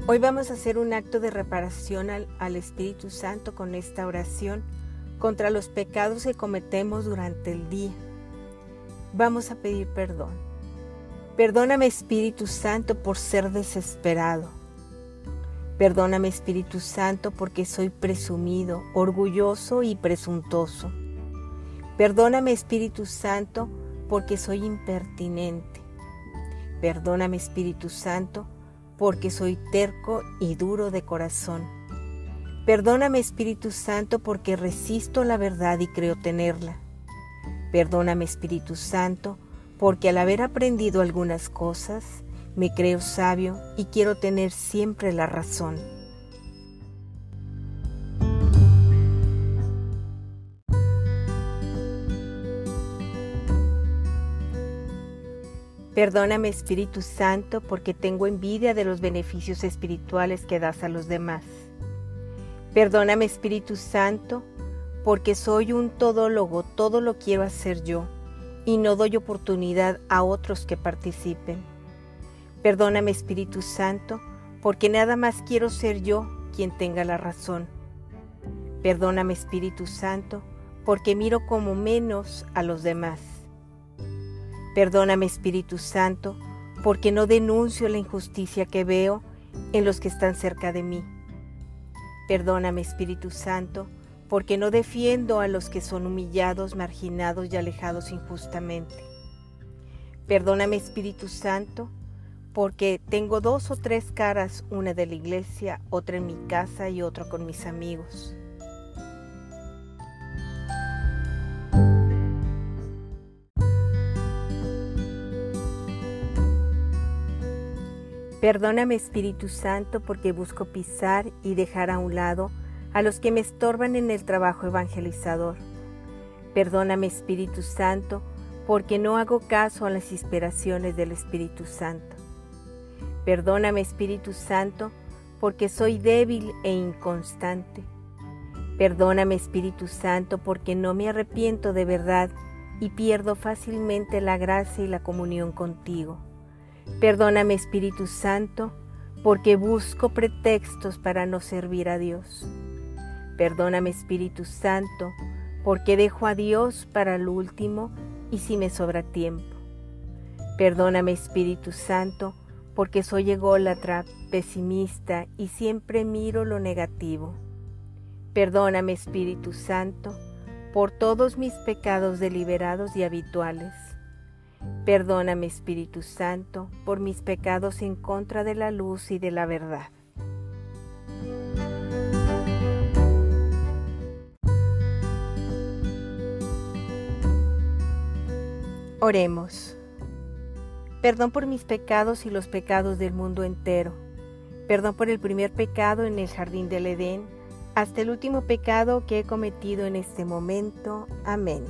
Hoy vamos a hacer un acto de reparación al Espíritu Santo con esta oración contra los pecados que cometemos durante el día. Vamos a pedir perdón. Perdóname, Espíritu Santo, por ser desesperado. Perdóname, Espíritu Santo, porque soy presumido, orgulloso y presuntuoso. Perdóname, Espíritu Santo, porque soy impertinente. Perdóname, Espíritu Santo, porque soy terco y duro de corazón. Perdóname, Espíritu Santo, porque resisto la verdad y creo tenerla. Perdóname, Espíritu Santo, porque al haber aprendido algunas cosas, me creo sabio y quiero tener siempre la razón. Perdóname, Espíritu Santo, porque tengo envidia de los beneficios espirituales que das a los demás. Perdóname, Espíritu Santo, porque soy un todólogo, todo lo quiero hacer yo, y no doy oportunidad a otros que participen. Perdóname, Espíritu Santo, porque nada más quiero ser yo quien tenga la razón. Perdóname, Espíritu Santo, porque miro como menos a los demás. Perdóname, Espíritu Santo, porque no denuncio la injusticia que veo en los que están cerca de mí. Perdóname, Espíritu Santo, porque no defiendo a los que son humillados, marginados y alejados injustamente. Perdóname, Espíritu Santo, porque tengo 2 o 3 caras, una de la iglesia, otra en mi casa y otra con mis amigos. Perdóname, Espíritu Santo, porque busco pisar y dejar a un lado a los que me estorban en el trabajo evangelizador. Perdóname, Espíritu Santo, porque no hago caso a las inspiraciones del Espíritu Santo. Perdóname, Espíritu Santo, porque soy débil e inconstante. Perdóname, Espíritu Santo, porque no me arrepiento de verdad y pierdo fácilmente la gracia y la comunión contigo. Perdóname, Espíritu Santo, porque busco pretextos para no servir a Dios. Perdóname, Espíritu Santo, porque dejo a Dios para el último y si me sobra tiempo. Perdóname, Espíritu Santo, porque soy ególatra, pesimista y siempre miro lo negativo. Perdóname, Espíritu Santo, por todos mis pecados deliberados y habituales. Perdóname, Espíritu Santo, por mis pecados en contra de la luz y de la verdad. Oremos. Perdón por mis pecados y los pecados del mundo entero. Perdón por el primer pecado en el jardín del Edén, hasta el último pecado que he cometido en este momento. Amén.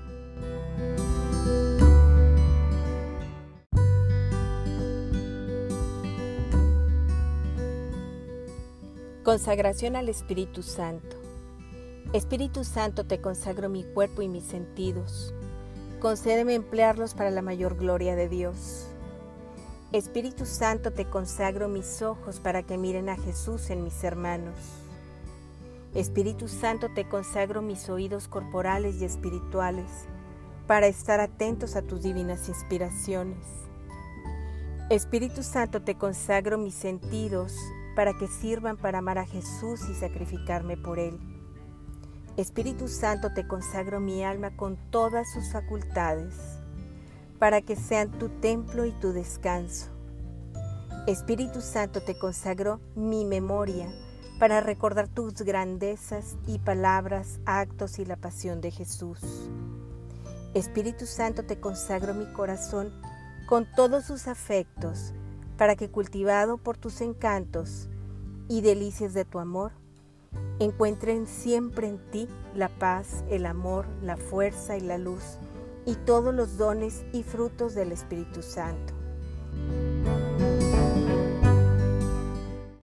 Consagración al Espíritu Santo. Espíritu Santo, te consagro mi cuerpo y mis sentidos. Concédeme emplearlos para la mayor gloria de Dios. Espíritu Santo, te consagro mis ojos para que miren a Jesús en mis hermanos. Espíritu Santo, te consagro mis oídos corporales y espirituales para estar atentos a tus divinas inspiraciones. Espíritu Santo, te consagro mis sentidos para que sirvan para amar a Jesús y sacrificarme por Él. Espíritu Santo, te consagro mi alma con todas sus facultades, para que sean tu templo y tu descanso. Espíritu Santo, te consagro mi memoria, para recordar tus grandezas y palabras, actos y la pasión de Jesús. Espíritu Santo, te consagro mi corazón con todos sus afectos, para que cultivado por tus encantos y delicias de tu amor, encuentren siempre en ti la paz, el amor, la fuerza y la luz, y todos los dones y frutos del Espíritu Santo.